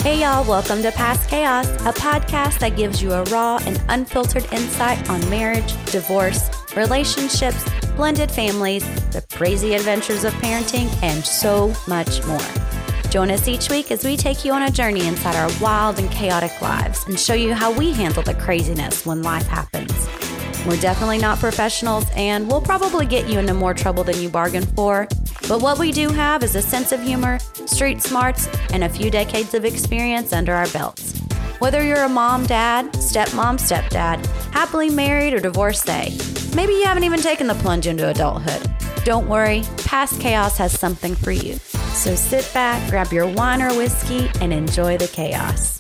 Hey y'all, welcome to Past Chaos, a podcast that gives you a raw and unfiltered insight on marriage, divorce, relationships, blended families, the crazy adventures of parenting, and so much more. Join us each week as we take you on a journey inside our wild and chaotic lives and show you how we handle the craziness when life happens. We're definitely not professionals, and we'll probably get you into more trouble than you bargained for. But what we do have is a sense of humor, street smarts, and a few decades of experience under our belts. Whether you're a mom, dad, stepmom, stepdad, happily married or divorcee, maybe you haven't even taken the plunge into adulthood. Don't worry, Past Chaos has something for you. So sit back, grab your wine or whiskey, and enjoy the chaos.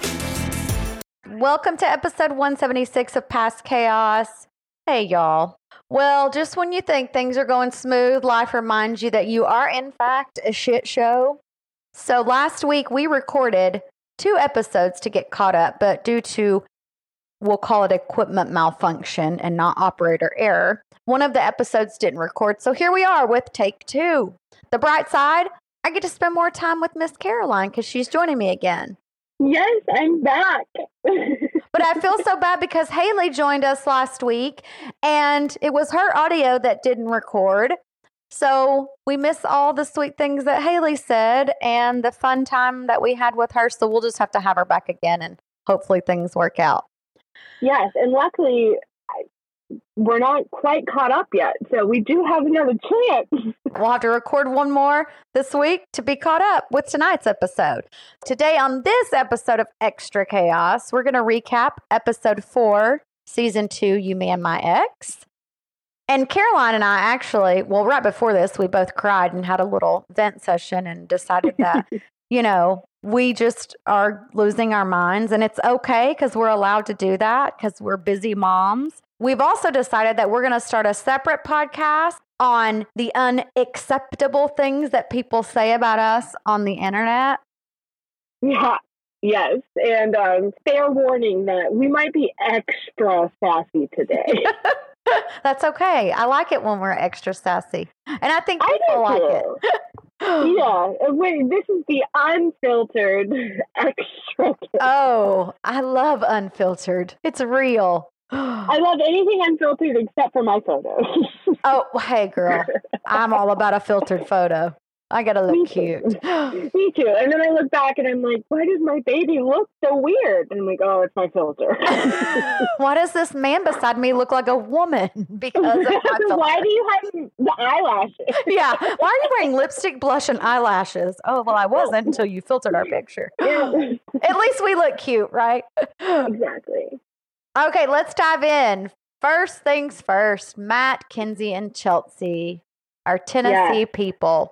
Welcome to episode 176 of Past Chaos. Hey, y'all. Well, just when you think things are going smooth, life reminds you that you are, in fact, a shit show. So last week, we recorded 2 episodes to get caught up, but due to, we'll call it equipment malfunction and not operator error, one of the episodes didn't record. So here we are with take 2. The bright side, I get to spend more time with Miss Caroline because she's joining me again. Yes, I'm back. But I feel so bad because Haley joined us last week and it was her audio that didn't record. So we miss all the sweet things that Haley said and the fun time that we had with her. So we'll just have to have her back again and hopefully things work out. Yes, and luckily we're not quite caught up yet. So we do have another chance. We'll have to record one more this week to be caught up with tonight's episode. Today on this episode of Extra Chaos, we're going to recap episode 4, season 2, You Me and My Ex. And Caroline and I actually, well, right before this, we both cried and had a little vent session and decided that, we just are losing our minds. And it's okay because we're allowed to do that because we're busy moms. We've also decided that we're going to start a separate podcast on the unacceptable things that people say about us on the internet. Yeah, yes. And fair warning that we might be extra sassy today. That's okay. I like it when we're extra sassy. And I think people like it. Yeah. Wait, this is the unfiltered extra. Oh, I love unfiltered. It's real. I love anything unfiltered except for my photos. Oh, hey, girl. I'm all about a filtered photo. I got to look cute. Me too. And then I look back and I'm like, why does my baby look so weird? And I'm like, oh, it's my filter. Why does this man beside me look like a woman? Because of my filter. Why do you have the eyelashes? Yeah. Why are you wearing lipstick, blush, and eyelashes? Oh, well, I wasn't until you filtered our picture. Yeah. At least we look cute, right? Exactly. Okay, let's dive in. First things first, Matt, Kenzie, and Chelsea are Tennessee people.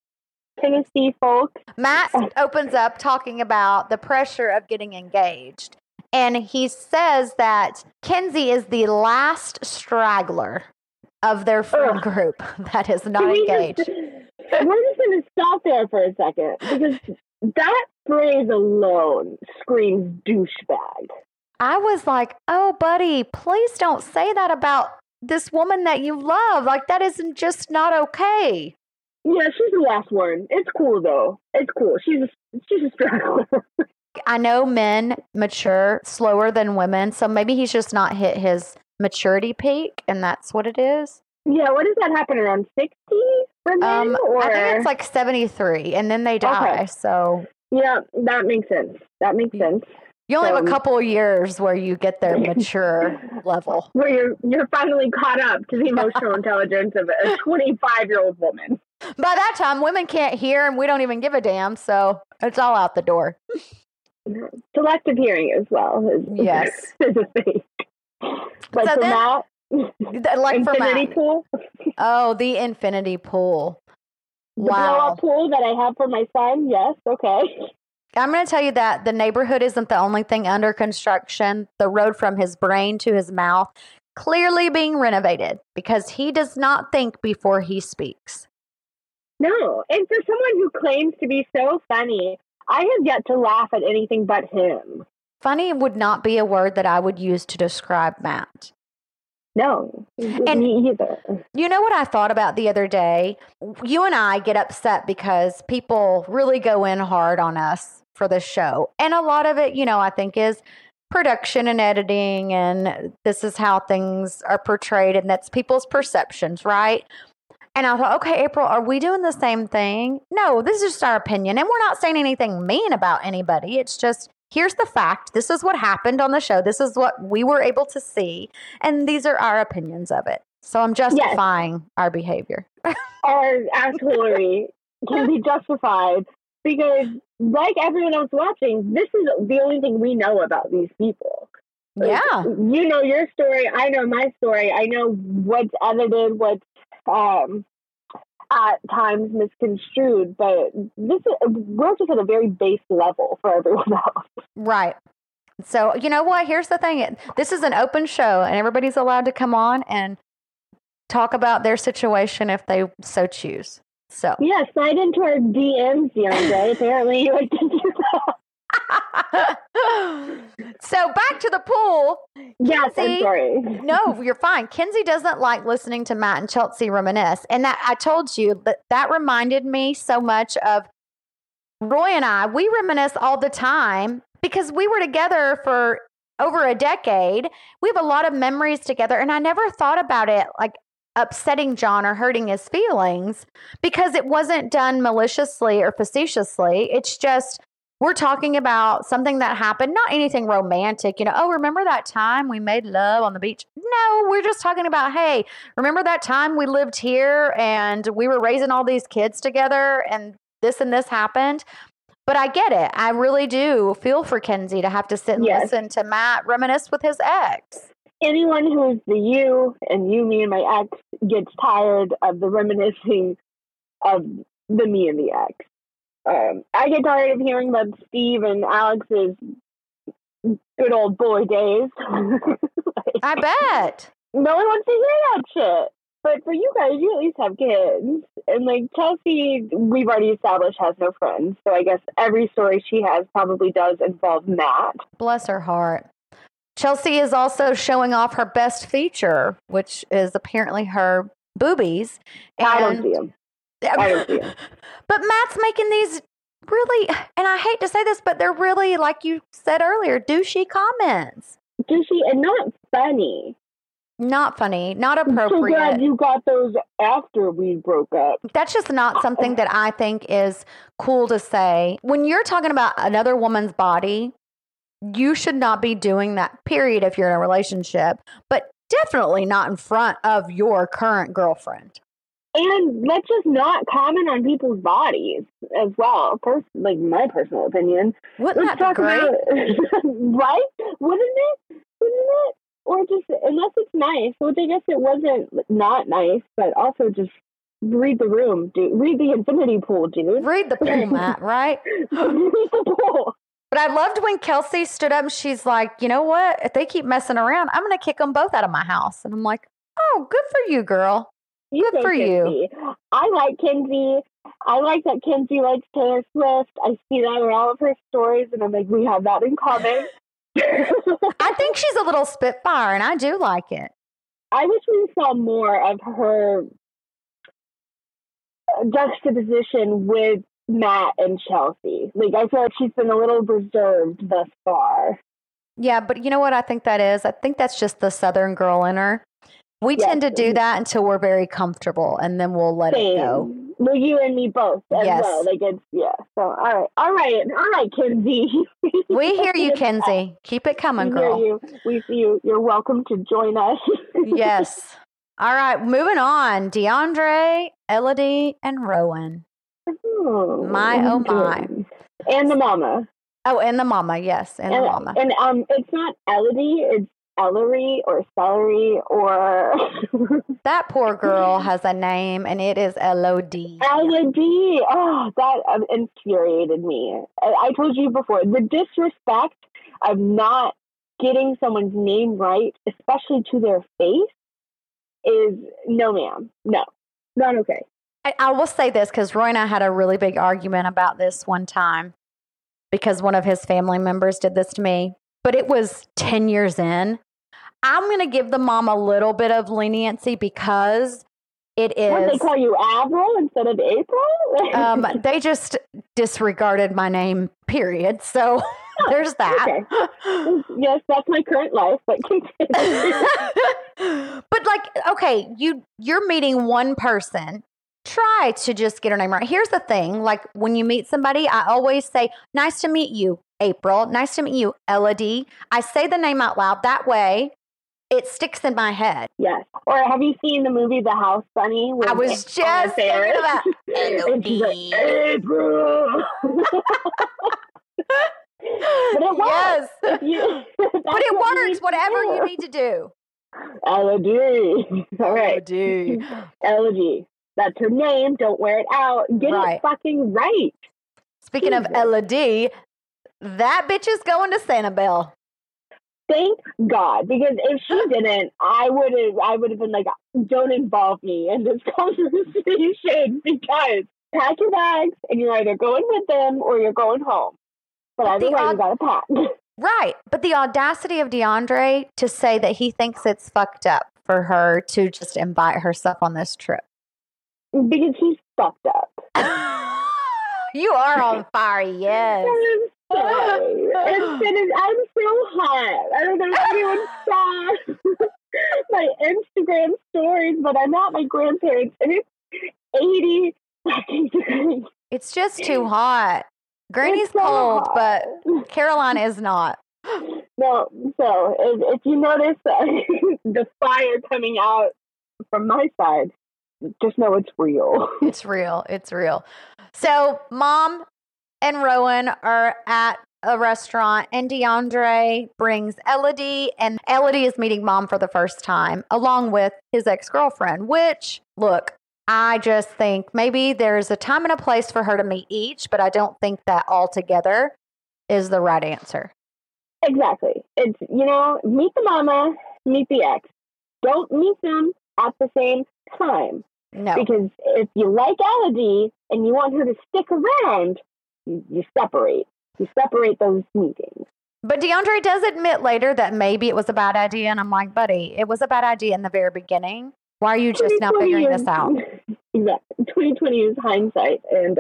Tennessee folk. Matt opens up talking about the pressure of getting engaged. And he says that Kenzie is the last straggler of their friend group that is not engaged. We're just going to stop there for a second because that phrase alone screams douchebag. I was like, oh, buddy, please don't say that about this woman that you love. Like, that isn't just not okay. Yeah, she's the last one. It's cool, though. It's cool. She's a straggler. I know men mature slower than women, so maybe he's just not hit his maturity peak, and that's what it is. Yeah, what does that happen, around 60 for men? Or? I think it's like 73, and then they die, okay. So... Yeah, that makes sense. You only have a couple of years where you get their mature level. Where you're finally caught up to the emotional intelligence of a 25-year-old woman. By that time, women can't hear and we don't even give a damn, so it's all out the door. Selective hearing as well. Yes. Is a thing. Like so for Matt? Like infinity for Matt. Pool? Oh, the infinity pool. The blow-up pool that I have for my son? Yes, okay. I'm going to tell you that the neighborhood isn't the only thing under construction. The road from his brain to his mouth clearly being renovated because he does not think before he speaks. No, and for someone who claims to be so funny, I have yet to laugh at anything but him. Funny would not be a word that I would use to describe Matt. No, and me either. You know what I thought about the other day? You and I get upset because people really go in hard on us for the show. And a lot of it, I think is production and editing, and this is how things are portrayed, and that's people's perceptions, right? And I thought, okay, April, are we doing the same thing? No, this is just our opinion, and we're not saying anything mean about anybody. It's just, here's the fact. This is what happened on the show. This is what we were able to see, and these are our opinions of it. So I'm justifying our behavior. Our absolutely can be justified because, like everyone else watching, this is the only thing we know about these people. Yeah. You know your story. I know my story. I know what's edited, what's at times misconstrued, but we're just at a very base level for everyone else. Right. So, you know what? Here's the thing. This is an open show, and everybody's allowed to come on and talk about their situation if they so choose. So yeah, slide into our DMs, DeAndre. Apparently you like to do that. So back to the pool. Yes, Kenzie, I'm sorry. No, you're fine. Kenzie doesn't like listening to Matt and Chelsea reminisce. And that I told you that reminded me so much of Roy and I. We reminisce all the time because we were together for over a decade. We have a lot of memories together. And I never thought about it like upsetting John or hurting his feelings because it wasn't done maliciously or facetiously. It's just, we're talking about something that happened, not anything romantic, oh, remember that time we made love on the beach? No, we're just talking about, hey, remember that time we lived here and we were raising all these kids together and this happened? But I get it. I really do feel for Kenzie to have to sit and listen to Matt reminisce with his ex. Anyone who's the you and you, me, and my ex gets tired of the reminiscing of the me and the ex. I get tired of hearing about Steve and Alex's good old boy days. I bet. No one wants to hear that shit. But for you guys, you at least have kids. And like Chelsea, we've already established has no friends. So I guess every story she has probably does involve Matt. Bless her heart. Chelsea is also showing off her best feature, which is apparently her boobies. And I don't see them. But Matt's making these really, and I hate to say this, but they're really, like you said earlier, douchey comments. Douchey and not funny. Not funny, not appropriate. I'm so glad you got those after we broke up. That's just not something that I think is cool to say. When you're talking about another woman's body, you should not be doing that, period, if you're in a relationship, but definitely not in front of your current girlfriend. And let's just not comment on people's bodies as well. Like my personal opinion. Wouldn't that be great? Right? Wouldn't it? Or just, unless it's nice, which I guess it wasn't not nice, but also just read the room, dude. Read the infinity pool, dude. Read the pool, Matt, right? Read the pool. But I loved when Kelsey stood up and she's like, you know what? If they keep messing around, I'm going to kick them both out of my house. And I'm like, oh, good for you, girl. Good for you. I like Kenzie. I like that Kenzie likes Taylor Swift. I see that in all of her stories, and I'm like, we have that in common. I think she's a little spitfire, and I do like it. I wish we saw more of her juxtaposition with Matt and Chelsea. Like, I feel like she's been a little reserved thus far. Yeah, but you know what I think that is? I think that's just the Southern girl in her. We tend to do that until we're very comfortable, and then we'll let it go. Well, you and me both as well. Like it's, So, all right, Kenzie. We hear you, Kenzie. Keep it coming, girl. We hear you. We see you. You're welcome to join us. Yes. All right, moving on. DeAndre, Elodie, and Rowan. Oh my. And the mama. Oh, and the mama, yes. And the mama. And it's not Elodie, it's Ellery or Celery or... That poor girl has a name, and it is Elodie. Elodie! Oh, that infuriated me. I told you before, the disrespect of not getting someone's name right, especially to their face, is no, ma'am. No, not okay. I will say this, because Roy and I had a really big argument about this one time, because one of his family members did this to me, but it was 10 years in. I'm going to give the mom a little bit of leniency because It is. What, they call you Avril instead of April? They just disregarded my name, period. So there's that. Okay. Yes, that's my current life, but continue. But like, okay, you're meeting one person. Try to just get her name right. Here's the thing. Like when you meet somebody, I always say, nice to meet you, April. Nice to meet you, Elodie. I say the name out loud. That way it sticks in my head. Yes. Or have you seen the movie The House Bunny? I was just thinking about Elodie. April. But it works. Yes. But it works, whatever you need to do. Elodie. All right. Elodie. Elodie. That's her name. Don't wear it out. Get it fucking right. Speaking of Elodie, that bitch is going to Sanibel. Thank God, because if she didn't, I would have been like, don't involve me in this conversation, because pack your bags and you're either going with them or you're going home. But either way, you gotta pack. Right. But the audacity of DeAndre to say that he thinks it's fucked up for her to just invite herself on this trip. Because he's fucked up. You are on fire, yes. I'm so hot. I don't know if anyone saw my Instagram stories, but I'm at my grandparents, and it's 80 fucking degrees. It's just too hot. Granny's so cold, hot. But Carolina is not. No, so if you notice the fire coming out from my side, just know it's real. It's real. It's real. So Mom and Rowan are at a restaurant, and DeAndre brings Elodie, and Elodie is meeting Mom for the first time, along with his ex-girlfriend, which, look, I just think maybe there's a time and a place for her to meet each, but I don't think that altogether is the right answer. Exactly. It's, meet the mama, meet the ex. Don't meet them at the same time. No. Because if you like Elodie and you want her to stick around, you separate. You separate those meetings. But DeAndre does admit later that maybe it was a bad idea. And I'm like, buddy, it was a bad idea in the very beginning. Why are you just now figuring this out? Exactly. 2020 is hindsight. And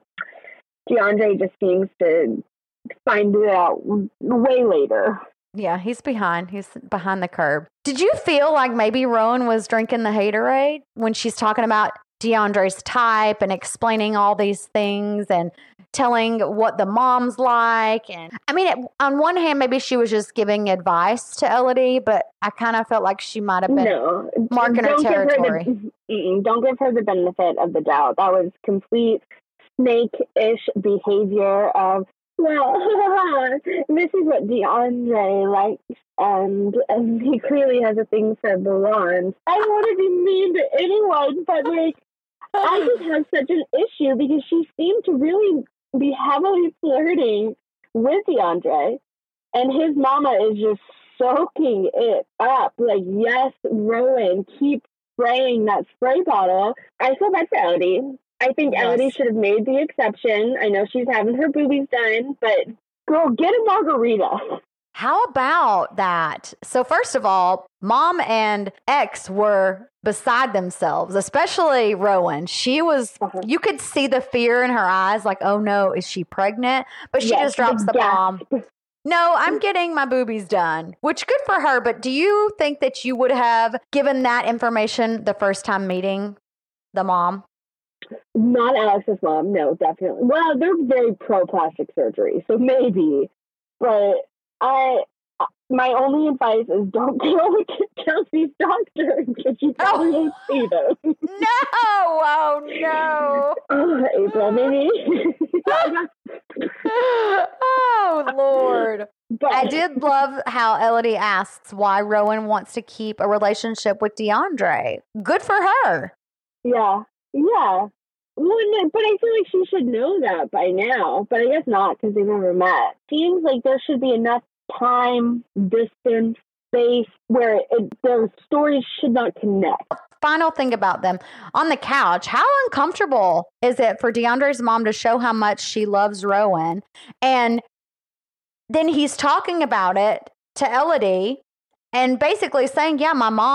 DeAndre just seems to find it out way later. Yeah, he's behind. He's behind the curve. Did you feel like maybe Rowan was drinking the haterade when she's talking about DeAndre's type and explaining all these things and telling what the mom's like? And I mean, on one hand, maybe she was just giving advice to Elodie, but I kind of felt like she might have been marking her territory. Don't give her the benefit of the doubt. That was complete snake-ish behavior of, well, this is what DeAndre likes, and he clearly has a thing for blondes. I don't want to be mean to anyone, but I just have such an issue because she seemed to really be heavily flirting with DeAndre, and his mama is just soaking it up. Like, yes, Rowan, keep spraying that spray bottle. I feel bad for Elodie. I think Elodie should have made the exception. I know she's having her boobies done, but girl, get a margarita. How about that? So first of all, Mom and ex were beside themselves, especially Rowan. She was, you could see the fear in her eyes, like, oh no, is she pregnant? But she just drops the bomb. No, I'm getting my boobies done, which good for her. But do you think that you would have given that information the first time meeting the mom? Not Alex's mom, no, definitely. Well, they're very pro-plastic surgery, so maybe. But my only advice is don't go to Kelsey's doctor because you probably won't see them. No! Oh, no. Oh, April, maybe. Oh, Lord. But I did love how Elodie asks why Rowan wants to keep a relationship with DeAndre. Good for her. Yeah. Yeah. Well, but I feel like she should know that by now. But I guess not because they've never met. Seems like there should be enough time, distance, space where their stories should not connect. Final thing about them. On the couch, how uncomfortable is it for DeAndre's mom to show how much she loves Rowan? And then he's talking about it to Elodie and basically saying, yeah, my mom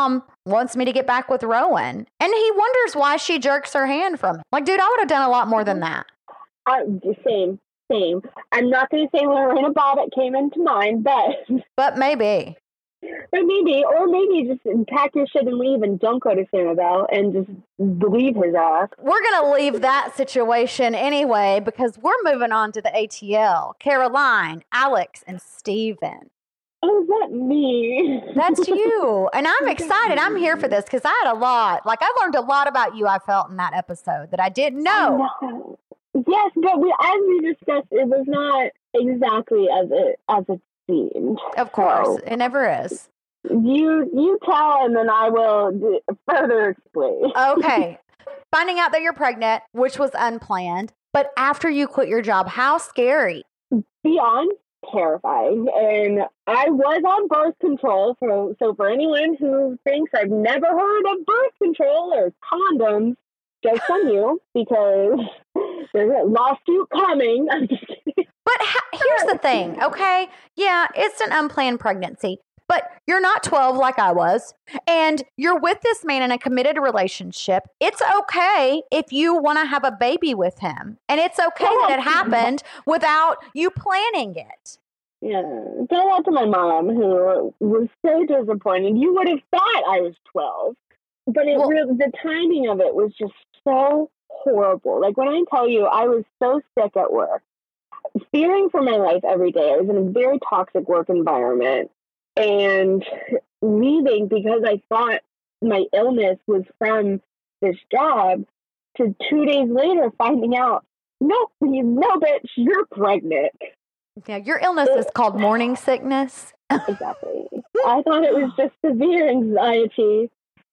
wants me to get back with Rowan. And he wonders why she jerks her hand from him. Like, dude, I would have done a lot more than that. Same. I'm not going to say Lorena Bobbitt came into mind, but maybe. Or maybe just pack your shit and leave and don't go to Sanibel and just leave his ass. We're going to leave that situation anyway because we're moving on to the ATL. Caroline, Alex, and Steven. Oh, is that me? That's you. And I'm excited. I'm here for this because I had a lot. Like, I learned a lot about you, I felt, in that episode that I didn't know. Yes, but as we discussed, it was not exactly as it seemed. Of course. It never is. You tell, and then I will further explain. Okay. Finding out that you're pregnant, which was unplanned, but after you quit your job, how scary? Beyond terrifying. And I was on birth control. So for anyone who thinks I've never heard of birth control or condoms, joke's on you, because there's a lawsuit coming. I'm just kidding. But here's the thing, okay? Yeah, it's an unplanned pregnancy, but you're not 12 like I was, and you're with this man in a committed relationship. It's okay if you want to have a baby with him, and it's okay that it happened without you planning it. Yeah, tell that to my mom, who was so disappointed. You would have thought I was 12, but the timing of it was just so horrible. Like, when I tell you, I was so sick at work, fearing for my life every day. I was in a very toxic work environment and leaving because I thought my illness was from this job, to 2 days later finding out, no, bitch, you're pregnant. Yeah, your illness is called morning sickness. Exactly. I thought it was just severe anxiety,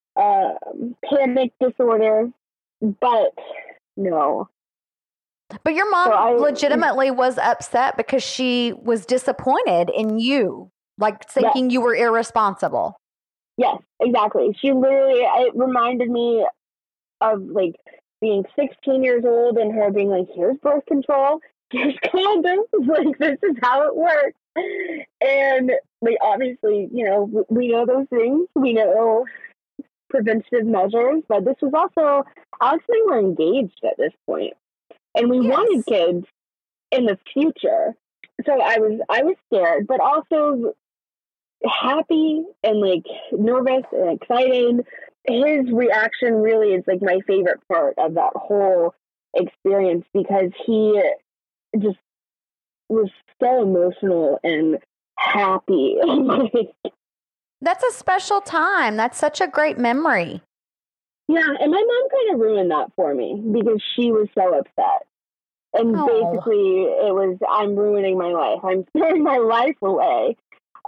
panic disorder, but no. But your mom legitimately was upset because she was disappointed in you, like thinking you were irresponsible. Yes, exactly. She literally, it reminded me of like being 16 years old and her being like, here's birth control, here's condoms, like this is how it works. And like, obviously, we know those things. We know preventative measures, but this was also, Alex and I were engaged at this point. And we wanted kids in the future. So I was scared, but also happy and like nervous and excited. His reaction really is like my favorite part of that whole experience, because he just was so emotional and happy. That's a special time. That's such a great memory. Yeah, and my mom kind of ruined that for me because she was so upset. And basically, it was, I'm ruining my life. I'm throwing my life away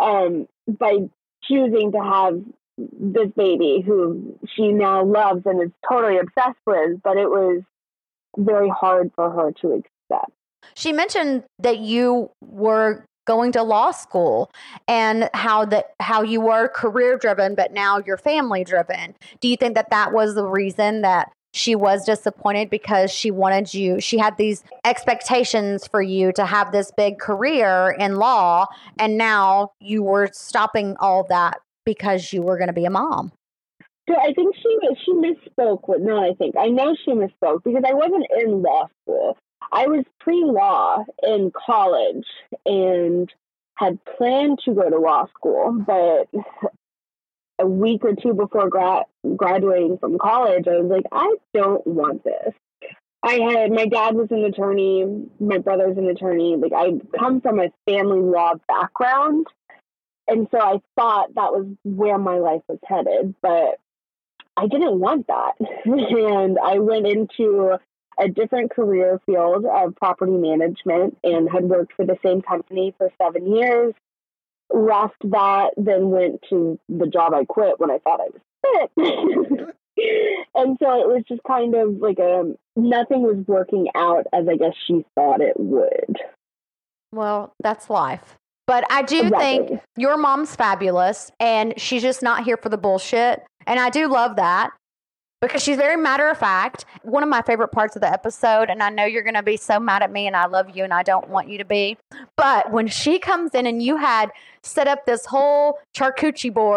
by choosing to have this baby who she now loves and is totally obsessed with, but it was very hard for her to accept. She mentioned that you were going to law school and how you were career driven, but now you're family driven. Do you think that was the reason that she was disappointed, because she had these expectations for you to have this big career in law, and now you were stopping all that because you were going to be a mom? So I think she misspoke. I know she misspoke because I wasn't in law school. I was pre-law in college and had planned to go to law school, but a week or two before graduating from college, I was like, I don't want this. My dad was an attorney, my brother's an attorney. Like, I come from a family law background, and so I thought that was where my life was headed, but I didn't want that. And I went into a different career field of property management and had worked for the same company for 7 years. Left that, then went to the job I quit when I thought I was fit. And so it was just kind of like nothing was working out as I guess she thought it would. Well, that's life. But I do think your mom's fabulous, and she's just not here for the bullshit. And I do love that, because she's very matter of fact. One of my favorite parts of the episode, and I know you're going to be so mad at me, and I love you and I don't want you to be, but when she comes in and you had set up this whole charcuterie board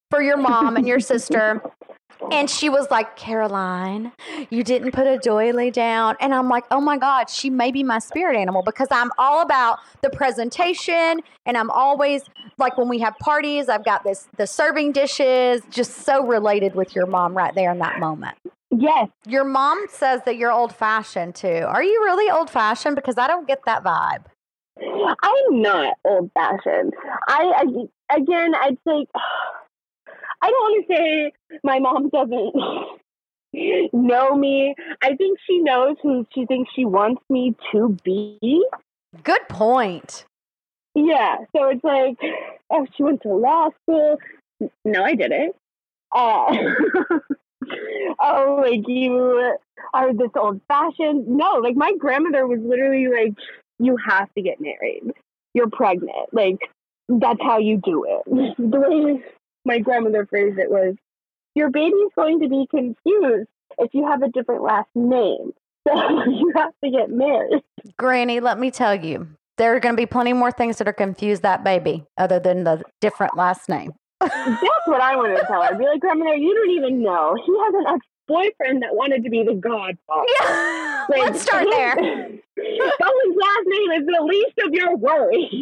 for your mom and your sister. And she was like, Caroline, you didn't put a doily down. And I'm like, oh my God, she may be my spirit animal, because I'm all about the presentation. And I'm always like, when we have parties, I've got the serving dishes, just so related with your mom right there in that moment. Yes. Your mom says that you're old fashioned too. Are you really old fashioned? Because I don't get that vibe. I'm not old fashioned. I'd say, I don't want to say my mom doesn't know me. I think she knows who she thinks she wants me to be. Good point. Yeah. So it's like, oh, she went to law school. No, I didn't. Oh, like, you are this old fashioned. No, like, my grandmother was literally like, you have to get married. You're pregnant. Like, that's how you do it. The way my grandmother phrased it was, your baby's going to be confused if you have a different last name. So you have to get married. Granny, let me tell you, there are going to be plenty more things that are confused that baby other than the different last name. That's what I want to tell her. Be like, grandmother, you don't even know. He has an ex-boyfriend that wanted to be the godfather. Yeah, like, let's start there. Someone's last name is the least of your worries.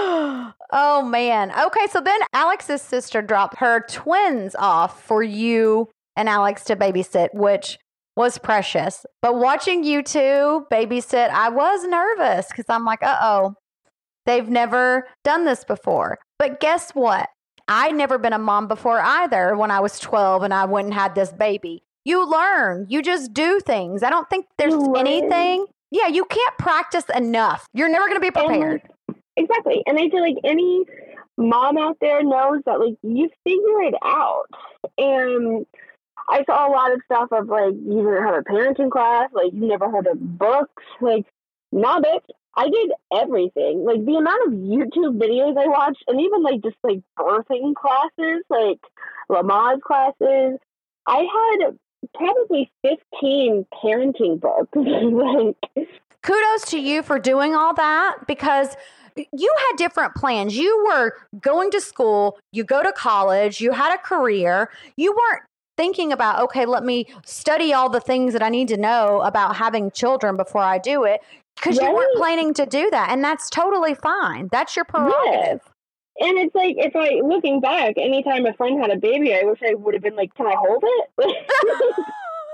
Oh, man. Okay, so then Alex's sister dropped her twins off for you and Alex to babysit, which was precious. But watching you two babysit, I was nervous because I'm like, uh-oh, they've never done this before. But guess what? I'd never been a mom before either when I was 12 and I went and had this baby. You learn. You just do things. I don't think there's anything. Yeah, you can't practice enough. You're never going to be prepared. Exactly. And I feel like any mom out there knows that, like, you figure it out. And I saw a lot of stuff of, like, you didn't have a parenting class, like, you never heard of books. Like, nah, bitch, I did everything. Like, the amount of YouTube videos I watched, and even, like, just, like, birthing classes, like, Lamaze classes, I had probably 15 parenting books. Like, kudos to you for doing all that, because you had different plans. You were going to school, you go to college, you had a career. You weren't thinking about, okay, let me study all the things that I need to know about having children before I do it, because you weren't planning to do that. And that's totally fine. That's your prerogative. Yes. And it's like, if I, looking back, anytime a friend had a baby, I wish I would have been like, can I hold it?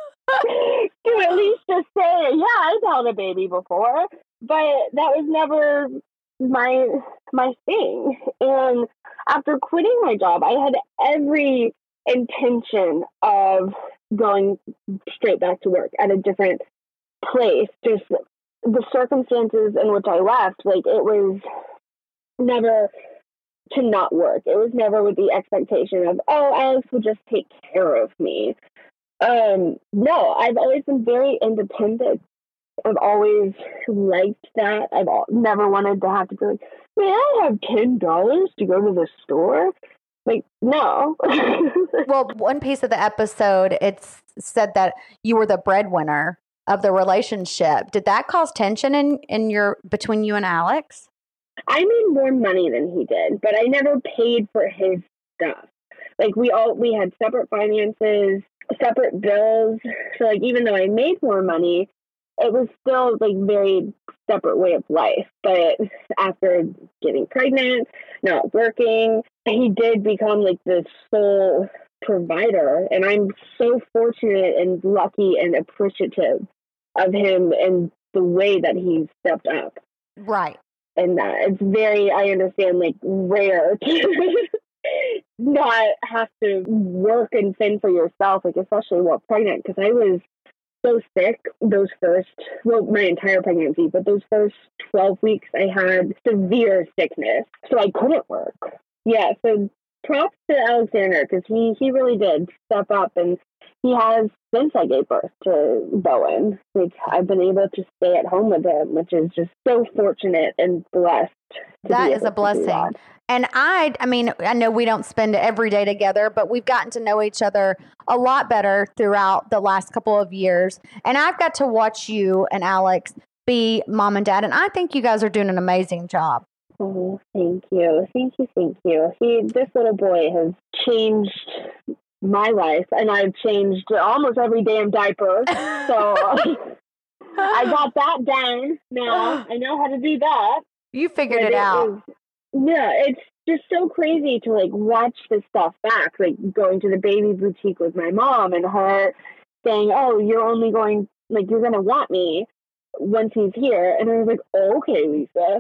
To at least just say, yeah, I've held a baby before, but that was never my thing. And after quitting my job, I had every intention of going straight back to work at a different place. Just the circumstances in which I left, like, it was never to not work. It was never with the expectation of, oh, Alex will just take care of me. No, I've always been very independent. I've always liked that. I've never wanted to have to be like, may I have $10 to go to the store? Like, no. Well, one piece of the episode, it's said that you were the breadwinner of the relationship. Did that cause tension in your between you and Alex? I made more money than he did, but I never paid for his stuff. Like, we had separate finances, separate bills. So, like, even though I made more money, it was still, like, very separate way of life. But after getting pregnant, not working, he did become, like, the sole provider. And I'm so fortunate and lucky and appreciative of him and the way that he stepped up. Right. And that it's very, I understand, like, rare to not have to work and fend for yourself, like, especially while pregnant, because I was so sick my entire pregnancy, but those first 12 weeks I had severe sickness, so I couldn't work. Yeah, so props to Alexander, because he really did step up, and he has, since I gave birth to Bowen, like, I've been able to stay at home with him, which is just so fortunate and blessed. That is a blessing. And I mean, I know we don't spend every day together, but we've gotten to know each other a lot better throughout the last couple of years. And I've got to watch you and Alex be mom and dad. And I think you guys are doing an amazing job. Oh, thank you. Thank you. Thank you. This little boy has changed my life, and I've changed almost every damn diaper. So I got that down now. I know how to do that. You figured it out. It's just so crazy to like watch this stuff back, like going to the baby boutique with my mom and her saying, "Oh, you're only going, like, you're going to want me once he's here." And I was like, "Oh, okay, Lisa."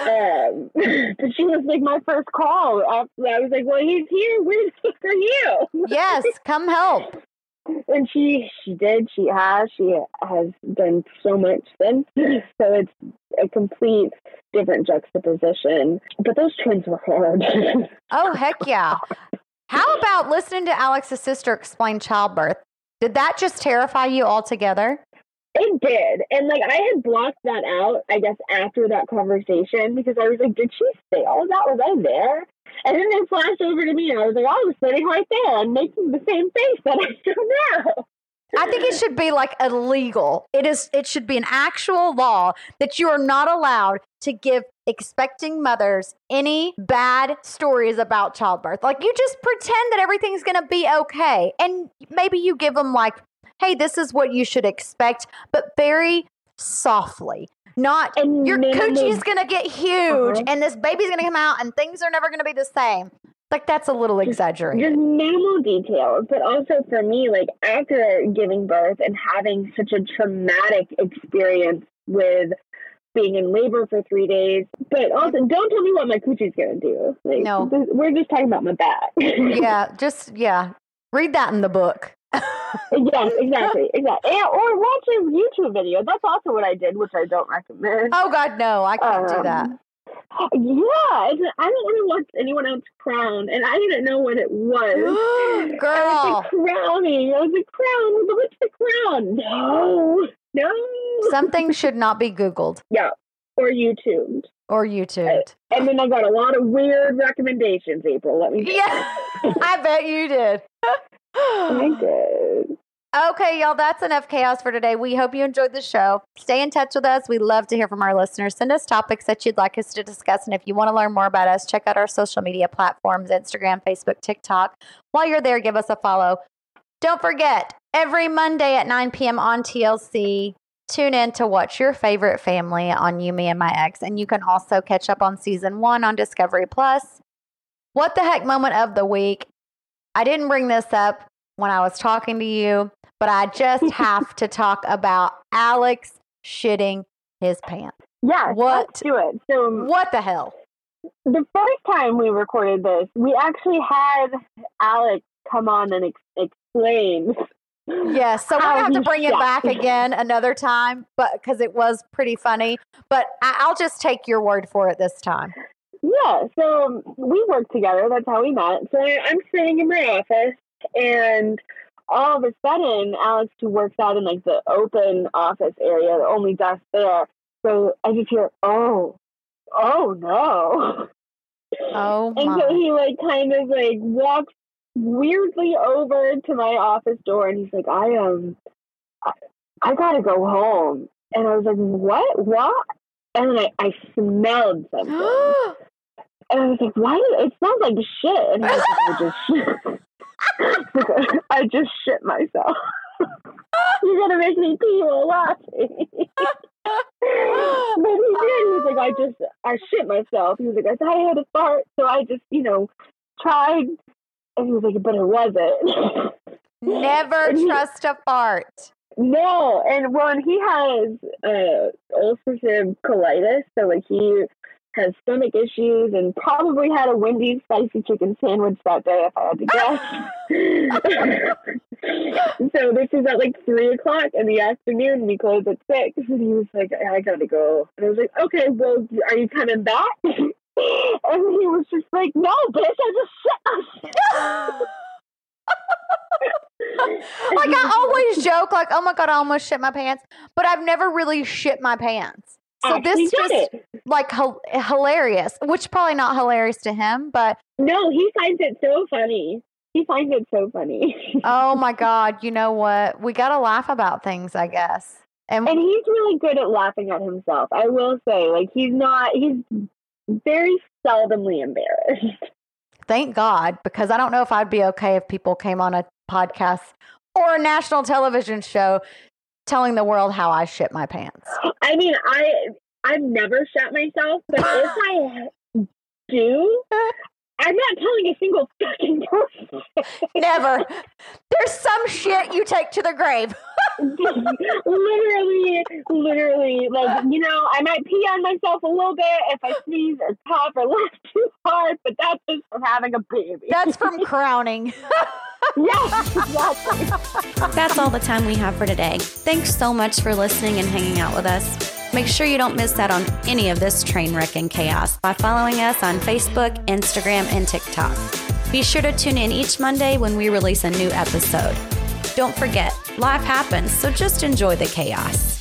But she was like my first call. After I was like, "Well, he's here. Where the fuck are you?" Yes, come help. And she did. She has done so much since. So it's a complete different juxtaposition. But those twins were hard. Oh, heck yeah. How about listening to Alex's sister explain childbirth? Did that just terrify you altogether? It did. And like I had blocked that out, I guess, after that conversation, because I was like, did she say all of that? Was I there? And then they flashed over to me and I was like, I was sitting right there and making the same face that I do now. I think it should be like illegal. It should be an actual law that you are not allowed to give expecting mothers any bad stories about childbirth. Like, you just pretend that everything's going to be okay. And maybe you give them like, hey, this is what you should expect, but very softly. Not your coochie's going to get huge and this baby's going to come out and things are never going to be the same. Like, that's a little exaggerated. Just minimal details. But also for me, like, after giving birth and having such a traumatic experience with being in labor for 3 days, but also don't tell me what my coochie's going to do. Like, no. We're just talking about my back. Yeah. Read that in the book. Yes, exactly. Or watch a YouTube video. That's also what I did, which I don't recommend. Oh God, no, I can't do that. Yeah, I don't want to watch anyone else crown, and I didn't know what it was. Girl, I was crowning. I was like, crown. What's the crown? No. Something should not be Googled. Yeah, or YouTubed. And then I got a lot of weird recommendations, April. Let me. Yeah, I bet you did. I did. Okay, y'all, that's enough chaos for today. We hope you enjoyed the show. Stay in touch with us. We love to hear from our listeners. Send us topics that you'd like us to discuss. And if you want to learn more about us, check out our social media platforms, Instagram, Facebook, TikTok. While you're there, give us a follow. Don't forget, every Monday at 9 p.m. on TLC, tune in to watch your favorite family on You, Me, and My Ex. And you can also catch up on season 1 on Discovery Plus. What the heck moment of the week? I didn't bring this up when I was talking to you, but I just have to talk about Alex shitting his pants. Yeah, let's do it. So, what the hell? The first time we recorded this, we actually had Alex come on and explain. Yes, so we're going to have to bring it back again another time, but because it was pretty funny. But I'll just take your word for it this time. Yeah, so we worked together. That's how we met. So I'm sitting in my office, and all of a sudden, Alex, who works out in like the open office area, the only desk there. So I just hear, oh no. Oh my. And so he like kind of like walks weirdly over to my office door, and he's like, I gotta go home. And I was like, what? And then I smelled something. And I was like, why? It smells like shit. And he was like, I just shit myself. You're going to make me pee while laughing. But he did. He was like, I shit myself. He was like, I thought I had a fart. So I just, tried. And he was like, but it wasn't. Never trust a fart. No. And when he has ulcerative colitis, so like he has stomach issues and probably had a Wendy's spicy chicken sandwich that day, if I had to guess. So this is at like 3:00 in the afternoon. We closed at 6, and he was like, I gotta go. And I was like, okay, well, are you coming back? And he was just like, no, bitch, I just shit myself. Like, I always joke, like, oh my God, I almost shit my pants, but I've never really shit my pants. So this just like hilarious, which probably not hilarious to him, but no, he finds it so funny. Oh my God, you know what? We got to laugh about things, I guess. And he's really good at laughing at himself. I will say, like, he's very seldomly embarrassed. Thank God, because I don't know if I'd be okay if people came on a podcast or a national television show telling the world how I shit my pants. I mean, I've never shot myself, but if I do, I'm not telling a single fucking person. Never. There's some shit you take to the grave. literally, like, you know, I might pee on myself a little bit if I sneeze or cough or laugh too hard, but that's just from having a baby. That's from crowning. Yes, exactly. That's all the time we have for today. Thanks so much for listening and hanging out with us. Make sure you don't miss out on any of this train wreck and chaos by following us on Facebook, Instagram, and TikTok. Be sure to tune in each Monday when we release a new episode. Don't forget, life happens, so just enjoy the chaos.